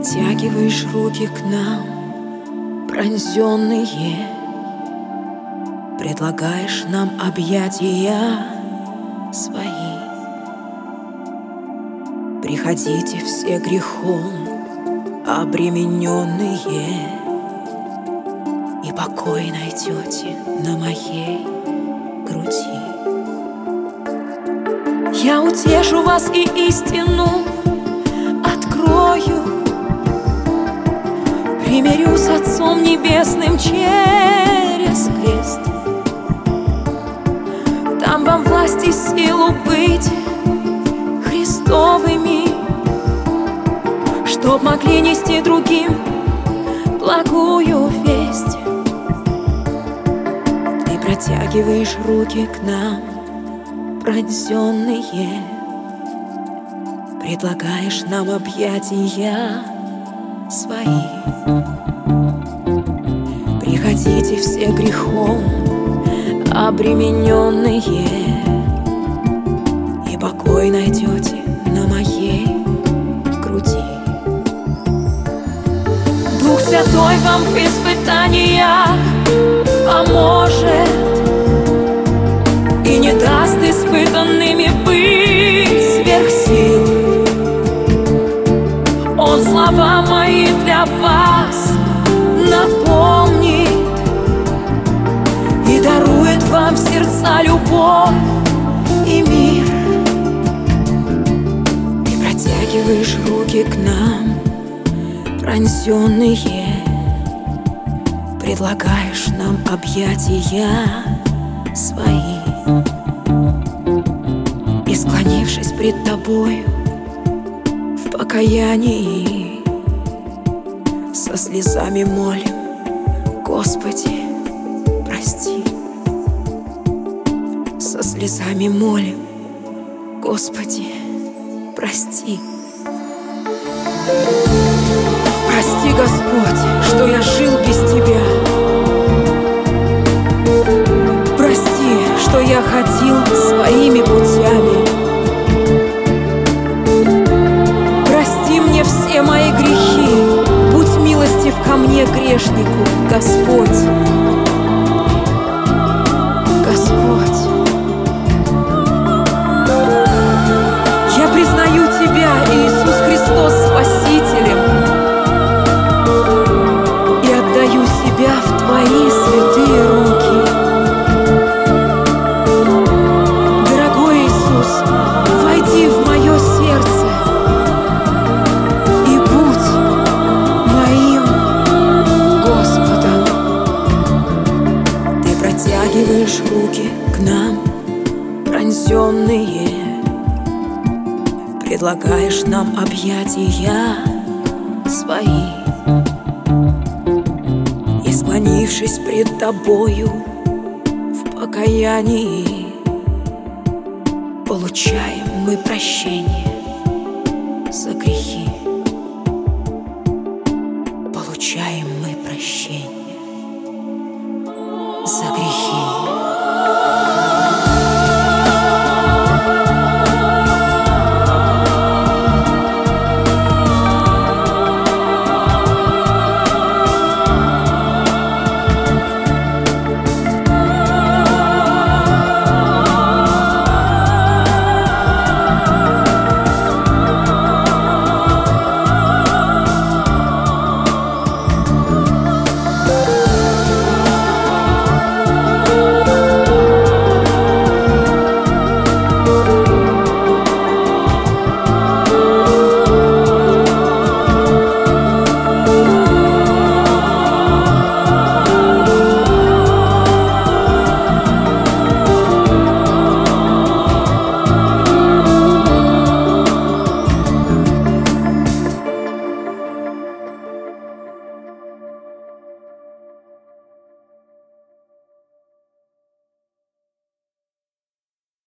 протягиваешь руки к нам, пронзенные, предлагаешь нам объятия свои. Приходите все грехом обремененные, и покой найдете на моей груди. Я утешу вас и истину открою, примирю с Отцом Небесным через крест. Дам вам власть и силу быть Христовыми, чтоб могли нести другим благую весть. Ты протягиваешь руки к нам, пронзенные, предлагаешь нам объятия свои. Приходите все грехом обремененные, и покой найдете на моей груди. Дух Святой вам в испытаниях поможет и не даст испытанными быть сверх сил. Он слова мои для вас наполнит и дарует вам в сердца любовь и мир. Ты протягиваешь руки к нам, пронзенные, предлагаешь нам объятия свои. И склонившись пред тобою в покаянии, со слезами молим: Господи, прости. Со слезами молим: Господи, прости. Прости, Господь, что я жил без Тебя. Прости, что я ходил своими путями. Прости мне все мои грехи. Будь милостив ко мне, грешнику, Господь. Господь, я признаю Тебя, Иисус Христос, Спасителем, и отдаю себя в Твои святые руки. Дорогой Иисус, войди в мое сердце и будь моим Господом. Ты протягиваешь руки к нам, пронзенные, предлагаешь нам объятия свои. И склонившись пред Тобою в покаянии, получаем мы прощение за грехи. Получаем мы прощение.